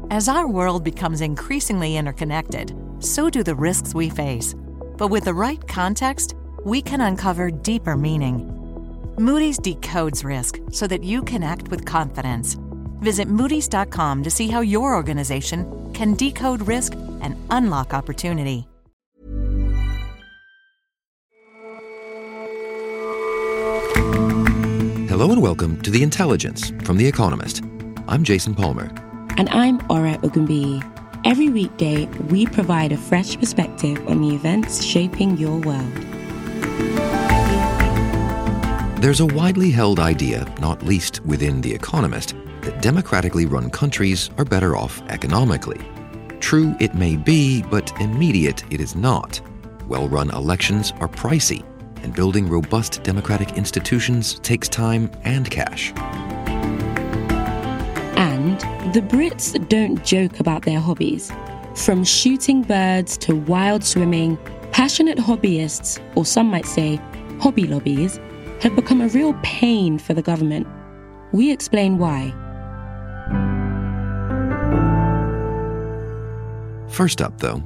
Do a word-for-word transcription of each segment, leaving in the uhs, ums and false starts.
As our world becomes increasingly interconnected, so do the risks we face. But with the right context, we can uncover deeper meaning. Moody's decodes risk so that you can act with confidence. Visit Moody's dot com to see how your organization can decode risk and unlock opportunity. Hello and welcome to The Intelligence from The Economist. I'm Jason Palmer. And I'm Ora Ogunbiyi. Every weekday, we provide a fresh perspective on the events shaping your world. There's a widely held idea, not least within The Economist, that democratically run countries are better off economically. True it may be, but immediate it is not. Well-run elections are pricey, and building robust democratic institutions takes time and cash. And the Brits don't joke about their hobbies. From shooting birds to wild swimming, passionate hobbyists, or some might say hobby lobbies, have become a real pain for the government. We explain why. First up, though,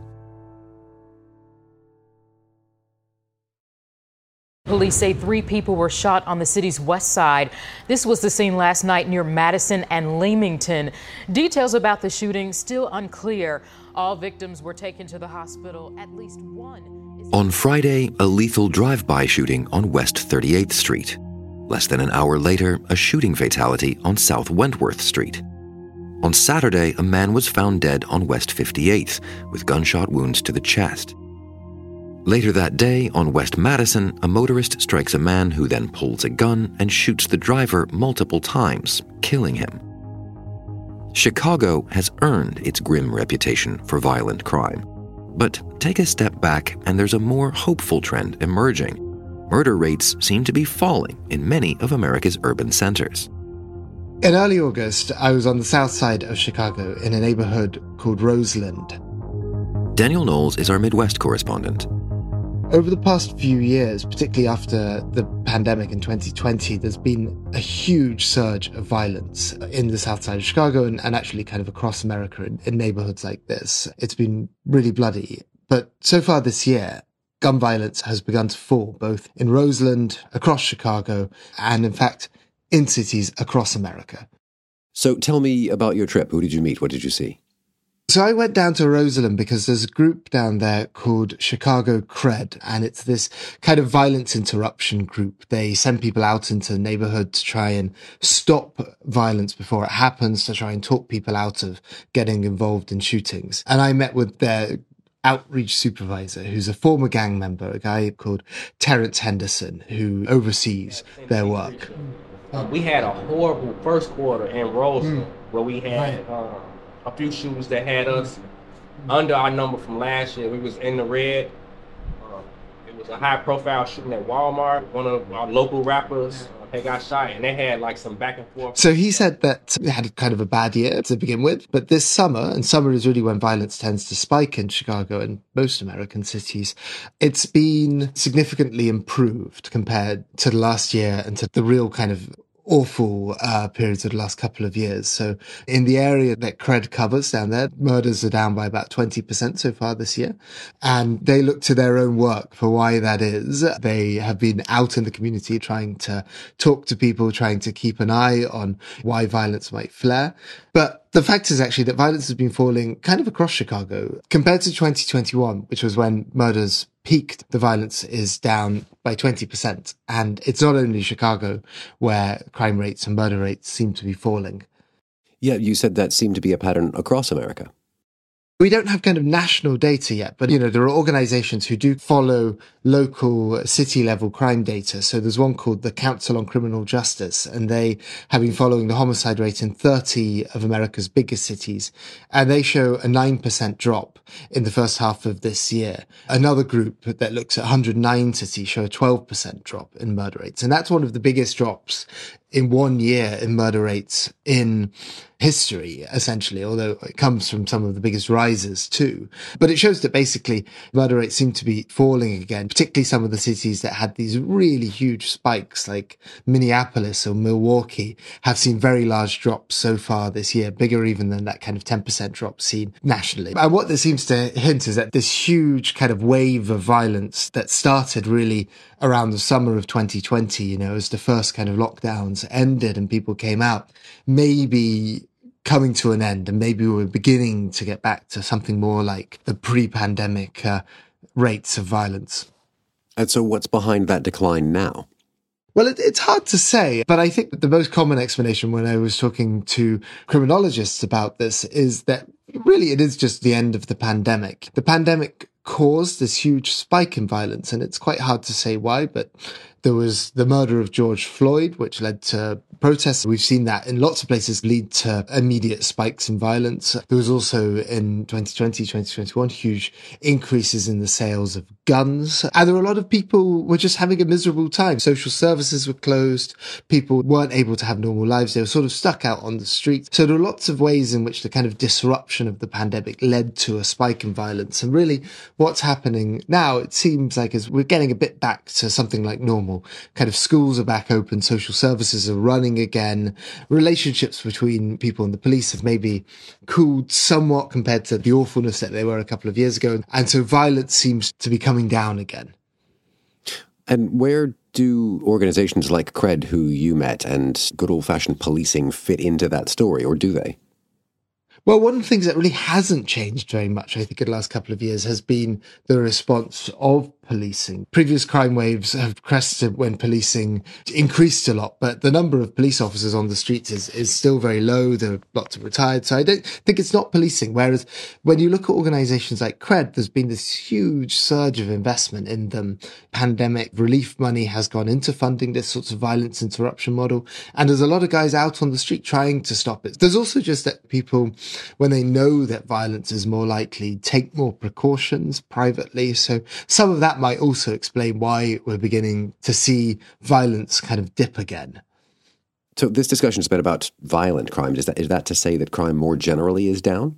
police say three people were shot on the city's west side. This was the scene last night near Madison and Leamington. Details about the shooting still unclear. All victims were taken to the hospital. At least one is... On Friday, a lethal drive-by shooting on West thirty-eighth Street. Less than an hour later, a shooting fatality on South Wentworth Street. On Saturday, a man was found dead on West fifty-eighth with gunshot wounds to the chest. Later that day, on West Madison, a motorist strikes a man who then pulls a gun and shoots the driver multiple times, killing him. Chicago has earned its grim reputation for violent crime. But take a step back and there's a more hopeful trend emerging. Murder rates seem to be falling in many of America's urban centers. In early August, I was on the south side of Chicago in a neighborhood called Roseland. Daniel Knowles is our Midwest correspondent. Over the past few years, particularly after the pandemic in twenty twenty, there's been a huge surge of violence in the south side of Chicago and, and actually kind of across America in, in neighborhoods like this. It's been really bloody. But so far this year, gun violence has begun to fall, both in Roseland, across Chicago, and in fact, in cities across America. So tell me about your trip. Who did you meet? What did you see? So I went down to Roseland because there's a group down there called Chicago Cred, and it's this kind of violence interruption group. They send people out into the neighborhood to try and stop violence before it happens, to try and talk people out of getting involved in shootings. And I met with their outreach supervisor, who's a former gang member, a guy called Terrence Henderson, who oversees their work. We had a horrible first quarter in Roseland, mm. where we had... Uh, a few shooters that had us under our number from last year. We was in the red. Uh, it was a high-profile shooting at Walmart. One of our local rappers, uh, they got shot, and they had like some back and forth. So he said that they had kind of a bad year to begin with, but this summer, and summer is really when violence tends to spike in Chicago and most American cities, it's been significantly improved compared to the last year and to the real kind of awful uh, periods of the last couple of years. So in the area that Cred covers down there, murders are down by about twenty percent so far this year. And they look to their own work for why that is. They have been out in the community trying to talk to people, trying to keep an eye on why violence might flare. But the fact is actually that violence has been falling kind of across Chicago. Compared to twenty twenty-one, which was when murders peaked, the violence is down by twenty percent. And it's not only Chicago where crime rates and murder rates seem to be falling. Yeah, you said that seemed to be a pattern across America. We don't have kind of national data yet, but, you know, there are organizations who do follow local city level crime data. So there's one called the Council on Criminal Justice, and they have been following the homicide rate in thirty of America's biggest cities. And they show a nine percent drop in the first half of this year. Another group that looks at one hundred nine cities show a twelve percent drop in murder rates. And that's one of the biggest drops in one year in murder rates in history, essentially, although it comes from some of the biggest rises too. But it shows that basically murder rates seem to be falling again, particularly some of the cities that had these really huge spikes, like Minneapolis or Milwaukee, have seen very large drops so far this year, bigger even than that kind of ten percent drop seen nationally. And what this seems to hint is that this huge kind of wave of violence that started really around the summer of twenty twenty, you know, as the first kind of lockdowns ended and people came out, maybe coming to an end, and maybe we're beginning to get back to something more like the pre-pandemic uh, rates of violence. And so what's behind that decline now? Well, it, it's hard to say, but I think the most common explanation when I was talking to criminologists about this is that really it is just the end of the pandemic. The pandemic caused this huge spike in violence, and it's quite hard to say why, but there was the murder of George Floyd, which led to protests. We've seen that in lots of places lead to immediate spikes in violence. There was also in twenty twenty, twenty twenty-one, huge increases in the sales of guns. And there were a lot of people who were just having a miserable time. Social services were closed. People weren't able to have normal lives. They were sort of stuck out on the street. So there are lots of ways in which the kind of disruption of the pandemic led to a spike in violence. And really what's happening now, it seems like, is we're getting a bit back to something like normal. Kind of schools are back open, social services are running again, relationships between people and the police have maybe cooled somewhat compared to the awfulness that they were a couple of years ago. And so violence seems to be coming down again. And where do organizations like CRED, who you met, and good old-fashioned policing fit into that story, or do they? Well, one of the things that really hasn't changed very much, I think, in the last couple of years has been the response of policing. Previous crime waves have crested when policing increased a lot, but the number of police officers on the streets is, is still very low. There are lots of retired. So I don't think it's not policing. Whereas when you look at organizations like CRED, there's been this huge surge of investment in them. Pandemic relief money has gone into funding this sorts of violence interruption model. And there's a lot of guys out on the street trying to stop it. There's also just that people, when they know that violence is more likely, take more precautions privately. So some of that might also explain why we're beginning to see violence kind of dip again. So this discussion has been about violent crime. Is that, is that to say that crime more generally is down?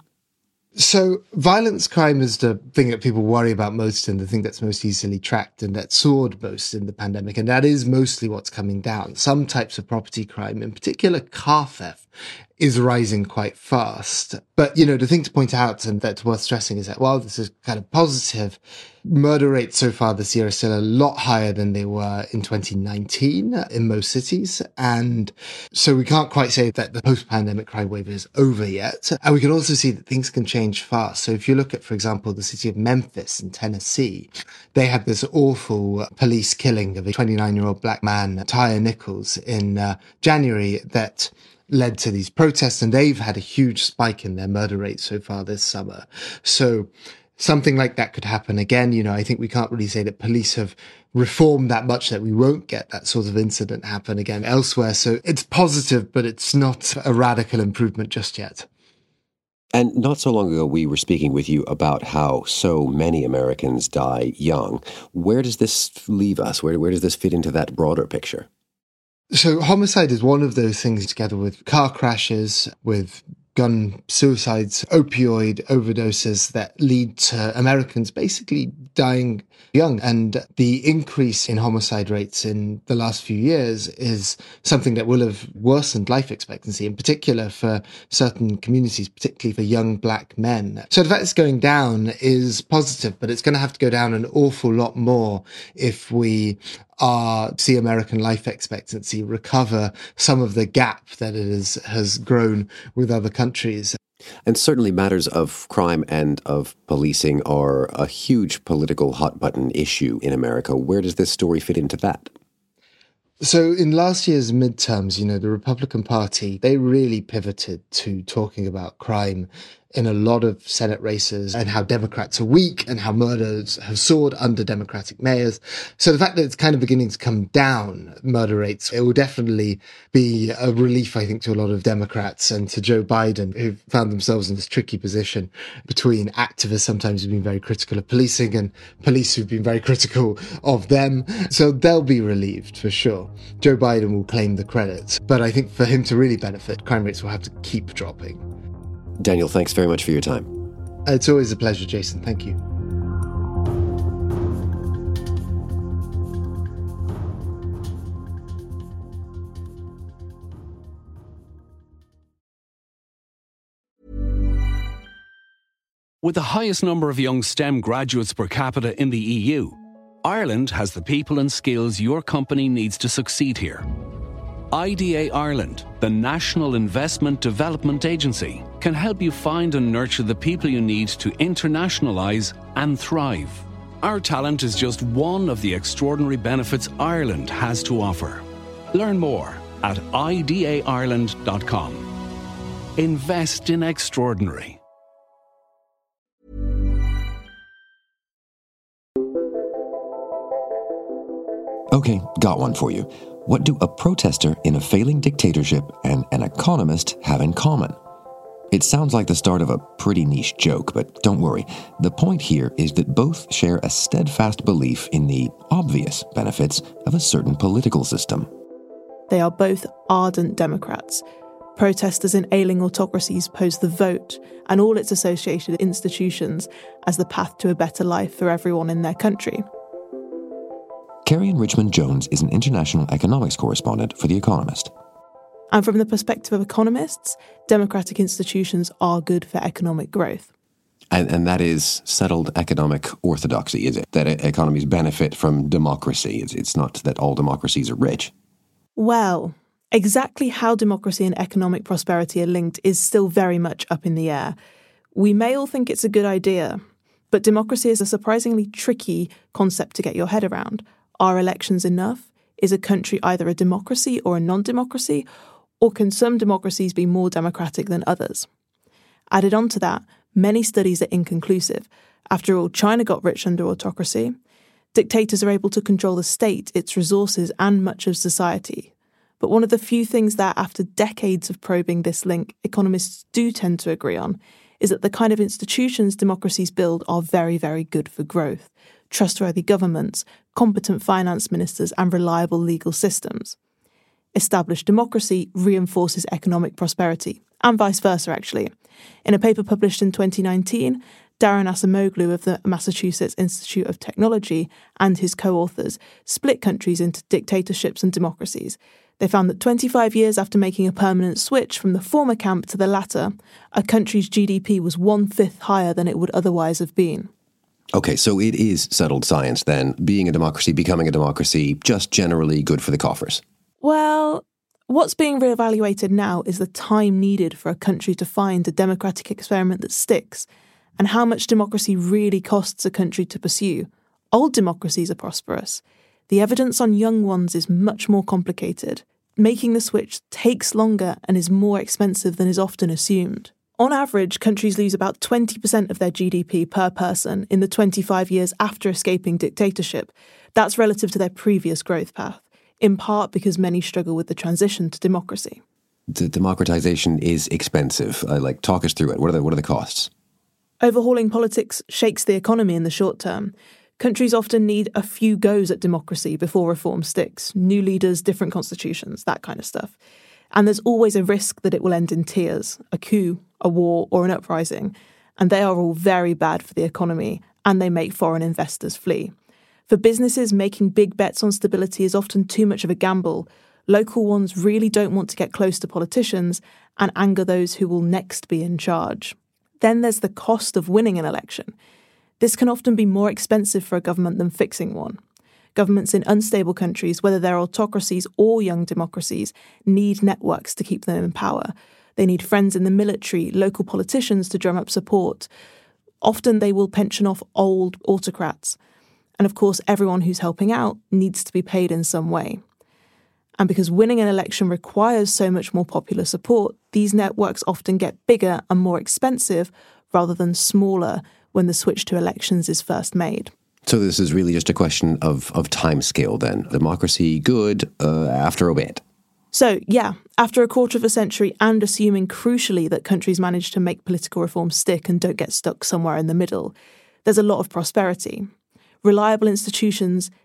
So violence crime is the thing that people worry about most and the thing that's most easily tracked and that soared most in the pandemic. And that is mostly what's coming down. Some types of property crime, in particular car theft, is rising quite fast. But, you know, the thing to point out, and that's worth stressing, is that while this is kind of positive, murder rates so far this year are still a lot higher than they were in twenty nineteen in most cities. And so we can't quite say that the post-pandemic crime wave is over yet. And we can also see that things can change fast. So if you look at, for example, the city of Memphis in Tennessee, they had this awful police killing of a twenty-nine-year-old black man, Tyre Nichols, in uh, January that led to these protests, and they've had a huge spike in their murder rate so far this summer. So something like that could happen again. You know, I think we can't really say that police have reformed that much that we won't get that sort of incident happen again elsewhere. So it's positive, but it's not a radical improvement just yet. And not so long ago, we were speaking with you about how so many Americans die young. Where does this leave us? Where, where does this fit into that broader picture? So homicide is one of those things, together with car crashes, with gun suicides, opioid overdoses, that lead to Americans basically dying young. And the increase in homicide rates in the last few years is something that will have worsened life expectancy, in particular for certain communities, particularly for young black men. So the fact it's going down is positive, but it's going to have to go down an awful lot more if we are see American life expectancy recover some of the gap that it is, has grown with other countries. And certainly matters of crime and of policing are a huge political hot-button issue in America. Where does this story fit into that? So in last year's midterms, you know, the Republican Party, they really pivoted to talking about crime in a lot of Senate races and how Democrats are weak and how murders have soared under Democratic mayors. So the fact that it's kind of beginning to come down, murder rates, it will definitely be a relief, I think, to a lot of Democrats and to Joe Biden, who found themselves in this tricky position between activists sometimes who've been very critical of policing and police who've been very critical of them. So they'll be relieved for sure. Joe Biden will claim the credit. But I think for him to really benefit, crime rates will have to keep dropping. Daniel, thanks very much for your time. It's always a pleasure, Jason. Thank you. With the highest number of young STEM graduates per capita in the E U, Ireland has the people and skills your company needs to succeed here. I D A Ireland, the National Investment Development Agency, can help you find and nurture the people you need to internationalise and thrive. Our talent is just one of the extraordinary benefits Ireland has to offer. Learn more at I D A Ireland dot com. Invest in extraordinary. Okay, got one for you. What do a protester in a failing dictatorship and an economist have in common? It sounds like the start of a pretty niche joke, but don't worry. The point here is that both share a steadfast belief in the obvious benefits of a certain political system. They are both ardent Democrats. Protesters in ailing autocracies pose the vote and all its associated institutions as the path to a better life for everyone in their country. Kerry-Ann Richmond-Jones is an international economics correspondent for The Economist. And from the perspective of economists, democratic institutions are good for economic growth. And, and that is settled economic orthodoxy, is it? That economies benefit from democracy. It's, it's not that all democracies are rich. Well, exactly how democracy and economic prosperity are linked is still very much up in the air. We may all think it's a good idea, but democracy is a surprisingly tricky concept to get your head around. Are elections enough? Is a country either a democracy or a non-democracy? Or can some democracies be more democratic than others? Added on to that, many studies are inconclusive. After all, China got rich under autocracy. Dictators are able to control the state, its resources, and much of society. But one of the few things that, after decades of probing this link, economists do tend to agree on is that the kind of institutions democracies build are very, very good for growth. Trustworthy governments, competent finance ministers, and reliable legal systems. Established democracy reinforces economic prosperity, and vice versa, actually. In a paper published in twenty nineteen, Daron Acemoglu of the Massachusetts Institute of Technology and his co-authors split countries into dictatorships and democracies. They found that twenty-five years after making a permanent switch from the former camp to the latter, a country's G D P was one-fifth higher than it would otherwise have been. Okay, so it is settled science then. Being a democracy, becoming a democracy, just generally good for the coffers. Well, what's being reevaluated now is the time needed for a country to find a democratic experiment that sticks, and how much democracy really costs a country to pursue. Old democracies are prosperous. The evidence on young ones is much more complicated. Making the switch takes longer and is more expensive than is often assumed. On average, countries lose about twenty percent of their G D P per person in the twenty-five years after escaping dictatorship. That's relative to their previous growth path, in part because many struggle with the transition to democracy. The democratization is expensive. Uh, like, talk us through it. What are the, what are the costs? Overhauling politics shakes the economy in the short term. Countries often need a few goes at democracy before reform sticks. New leaders, different constitutions, that kind of stuff. And there's always a risk that it will end in tears, a coup, a war, or an uprising. And they are all very bad for the economy, and they make foreign investors flee. For businesses, making big bets on stability is often too much of a gamble. Local ones really don't want to get close to politicians and anger those who will next be in charge. Then there's the cost of winning an election. This can often be more expensive for a government than fixing one. Governments in unstable countries, whether they're autocracies or young democracies, need networks to keep them in power. They need friends in the military, local politicians to drum up support. Often they will pension off old autocrats. And of course, everyone who's helping out needs to be paid in some way. And because winning an election requires so much more popular support, these networks often get bigger and more expensive rather than smaller when the switch to elections is first made. So this is really just a question of, of time scale then. Democracy good uh, after a bit. So, yeah, after a quarter of a century and assuming crucially that countries manage to make political reform stick and don't get stuck somewhere in the middle, there's a lot of prosperity. Reliable institutions,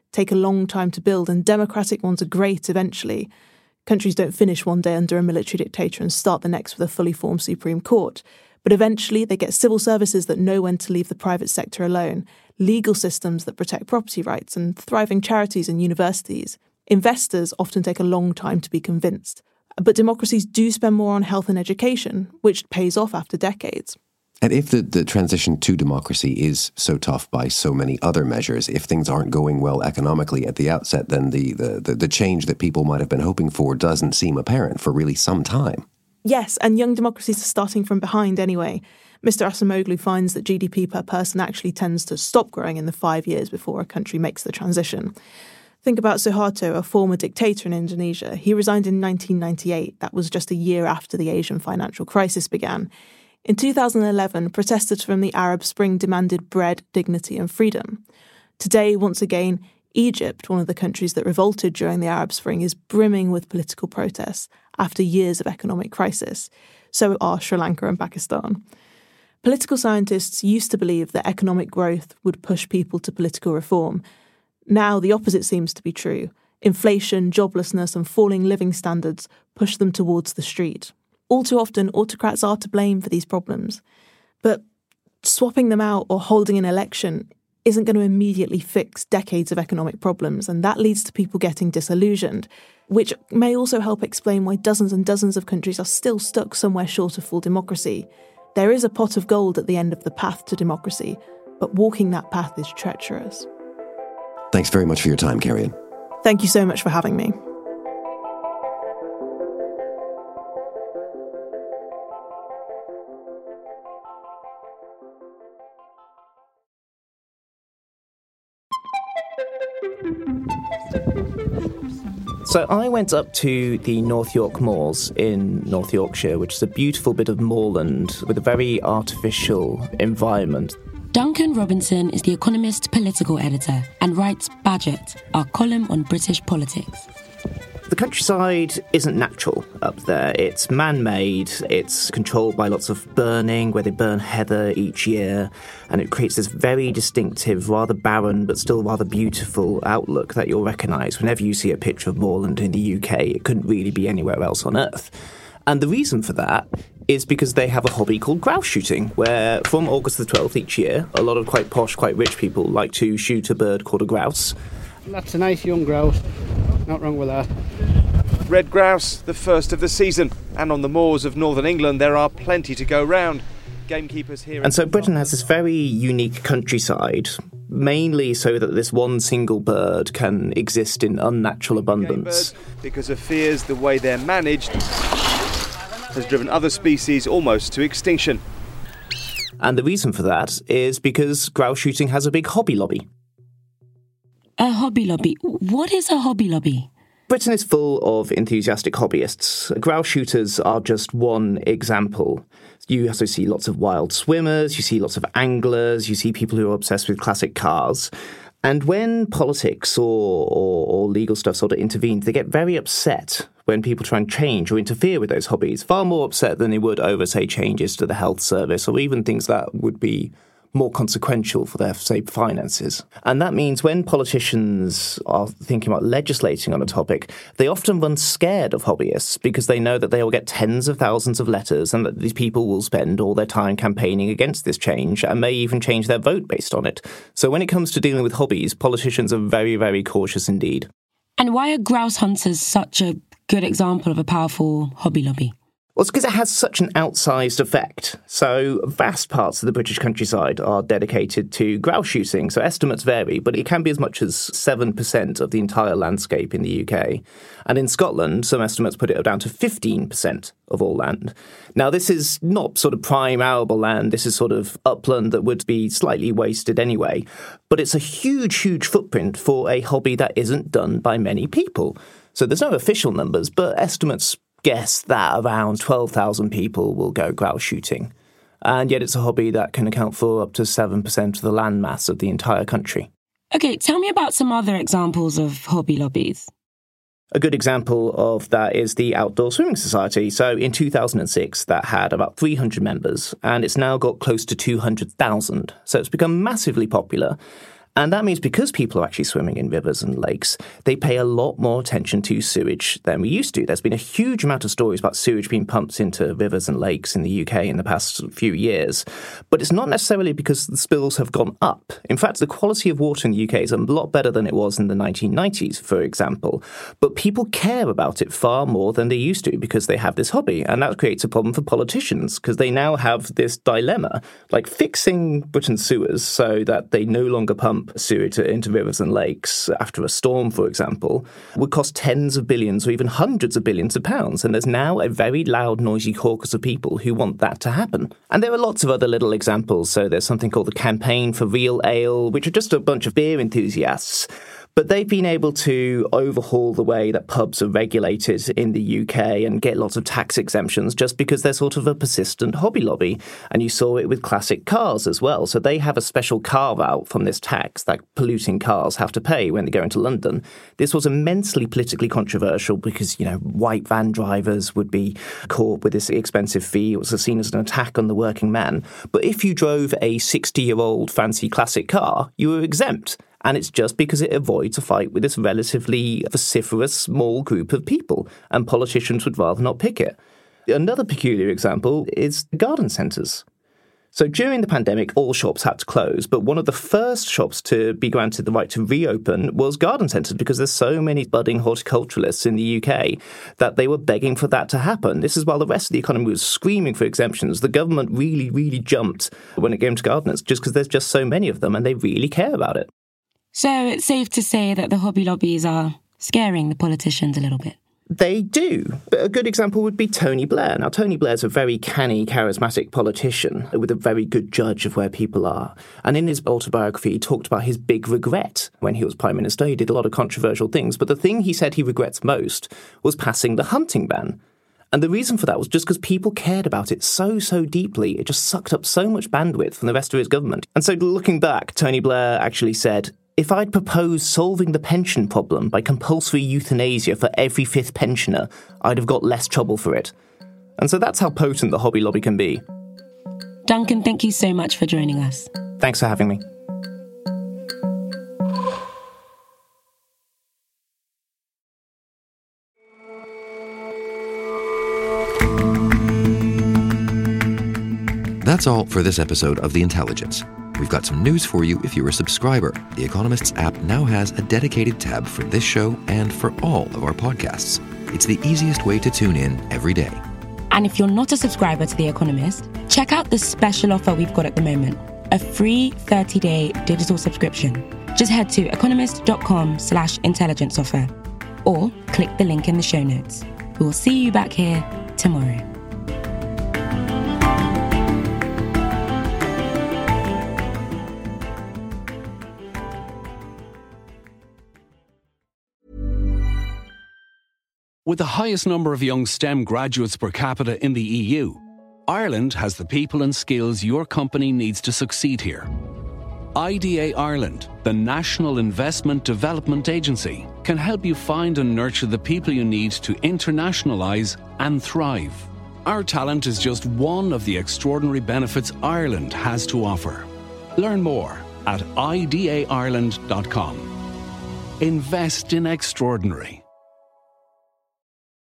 take a long time to build, and democratic ones are great eventually. Countries don't finish one day under a military dictator and start the next with a fully formed Supreme Court. But eventually they get civil services that know when to leave the private sector alone, legal systems that protect property rights, and thriving charities and universities. Investors often take a long time to be convinced. But democracies do spend more on health and education, which pays off after decades. And if the, the transition to democracy is so tough by so many other measures, if things aren't going well economically at the outset, then the, the, the, the change that people might have been hoping for doesn't seem apparent for really some time. Yes, and young democracies are starting from behind anyway. Mister Acemoglu finds that G D P per person actually tends to stop growing in the five years before a country makes the transition. Think about Suharto, a former dictator in Indonesia. He resigned in nineteen ninety-eight. That was just a year after the Asian financial crisis began. In two thousand eleven, protesters from the Arab Spring demanded bread, dignity and freedom. Today, once again, Egypt, one of the countries that revolted during the Arab Spring, is brimming with political protests after years of economic crisis. So are Sri Lanka and Pakistan. Political scientists used to believe that economic growth would push people to political reform. Now the opposite seems to be true. Inflation, joblessness and falling living standards push them towards the street. All too often, autocrats are to blame for these problems. But swapping them out or holding an election isn't going to immediately fix decades of economic problems, and that leads to people getting disillusioned, which may also help explain why dozens and dozens of countries are still stuck somewhere short of full democracy. There is a pot of gold at the end of the path to democracy, but walking that path is treacherous. Thanks very much for your time, Carrie-Anne. Thank you so much for having me. So I went up to the North York Moors in North Yorkshire, which is a beautiful bit of moorland with a very artificial environment. Duncan Robinson is The Economist political editor and writes Budget, our column on British politics. The countryside isn't natural up there. It's man-made. It's controlled by lots of burning, where they burn heather each year, and it creates this very distinctive, rather barren but still rather beautiful outlook that you'll recognise whenever you see a picture of moorland in the U K. It couldn't really be anywhere else on Earth. And the reason for that is because they have a hobby called grouse shooting, where from August the twelfth each year, a lot of quite posh, quite rich people like to shoot a bird called a grouse. That's a nice young grouse. Not wrong with that. Red grouse, the first of the season. And on the moors of northern England, there are plenty to go round. Gamekeepers here... And so Britain has this very unique countryside, mainly so that this one single bird can exist in unnatural abundance. Because of fears the way they're managed has driven other species almost to extinction. And the reason for that is because grouse shooting has a big hobby lobby. A hobby lobby? What is a hobby lobby? Britain is full of enthusiastic hobbyists. Grouse shooters are just one example. You also see lots of wild swimmers, you see lots of anglers, you see people who are obsessed with classic cars. And when politics or, or, or legal stuff sort of intervenes, they get very upset when people try and change or interfere with those hobbies. Far more upset than they would over, say, changes to the health service or even things that would be more consequential for their, say, finances. And that means when politicians are thinking about legislating on a topic, they often run scared of hobbyists because they know that they will get tens of thousands of letters and that these people will spend all their time campaigning against this change and may even change their vote based on it. So when it comes to dealing with hobbies, politicians are very, very cautious indeed. And why are grouse hunters such a good example of a powerful hobby lobby? Well, it's because it has such an outsized effect. So vast parts of the British countryside are dedicated to grouse shooting. So estimates vary, but it can be as much as seven percent of the entire landscape in the U K. And in Scotland, some estimates put it down to fifteen percent of all land. Now, this is not sort of prime arable land. This is sort of upland that would be slightly wasted anyway. But it's a huge, huge footprint for a hobby that isn't done by many people. So there's no official numbers, but estimates guess that around twelve thousand people will go grouse shooting. And yet it's a hobby that can account for up to seven percent of the land mass of the entire country. OK, tell me about some other examples of hobby lobbies. A good example of that is the Outdoor Swimming Society. So in two thousand six, that had about three hundred members, and it's now got close to two hundred thousand. So it's become massively popular. And that means because people are actually swimming in rivers and lakes, they pay a lot more attention to sewage than we used to. There's been a huge amount of stories about sewage being pumped into rivers and lakes in the U K in the past few years. But it's not necessarily because the spills have gone up. In fact, the quality of water in the U K is a lot better than it was in the nineteen nineties, for example. But people care about it far more than they used to because they have this hobby. And that creates a problem for politicians because they now have this dilemma, like fixing Britain's sewers so that they no longer pump sewage into rivers and lakes after a storm, for example, would cost tens of billions or even hundreds of billions of pounds. And there's now a very loud, noisy caucus of people who want that to happen. And there are lots of other little examples. So there's something called the Campaign for Real Ale, which are just a bunch of beer enthusiasts. But they've been able to overhaul the way that pubs are regulated in the U K and get lots of tax exemptions just because they're sort of a persistent hobby lobby. And you saw it with classic cars as well. So they have a special carve-out from this tax that polluting cars have to pay when they go into London. This was immensely politically controversial because, you know, white van drivers would be caught with this expensive fee. It was seen as an attack on the working man. But if you drove a sixty-year-old fancy classic car, you were exempt. And it's just because it avoids a fight with this relatively vociferous small group of people, and politicians would rather not pick it. Another peculiar example is garden centres. So during the pandemic, all shops had to close, but one of the first shops to be granted the right to reopen was garden centres because there's so many budding horticulturalists in the U K that they were begging for that to happen. This is while the rest of the economy was screaming for exemptions. The government really, really jumped when it came to gardeners just because there's just so many of them and they really care about it. So it's safe to say that the hobby lobbies are scaring the politicians a little bit. They do. But a good example would be Tony Blair. Now, Tony Blair's a very canny, charismatic politician with a very good judge of where people are. And in his autobiography, he talked about his big regret when he was Prime Minister. He did a lot of controversial things. But the thing he said he regrets most was passing the hunting ban. And the reason for that was just because people cared about it so, so deeply. It just sucked up so much bandwidth from the rest of his government. And so looking back, Tony Blair actually said, if I'd proposed solving the pension problem by compulsory euthanasia for every fifth pensioner, I'd have got less trouble for it. And so that's how potent the hobby lobby can be. Duncan, thank you so much for joining us. Thanks for having me. That's all for this episode of The Intelligence. We've got some news for you if you're a subscriber. The Economist's app now has a dedicated tab for this show and for all of our podcasts. It's the easiest way to tune in every day. And if you're not a subscriber to The Economist, check out the special offer we've got at the moment, a free thirty-day digital subscription. Just head to economist.com slash intelligence offer or click the link in the show notes. We will see you back here tomorrow. With the highest number of young STEM graduates per capita in the E U, Ireland has the people and skills your company needs to succeed here. I D A Ireland, the National Investment Development Agency, can help you find and nurture the people you need to internationalise and thrive. Our talent is just one of the extraordinary benefits Ireland has to offer. Learn more at I D A Ireland dot com. Invest in extraordinary.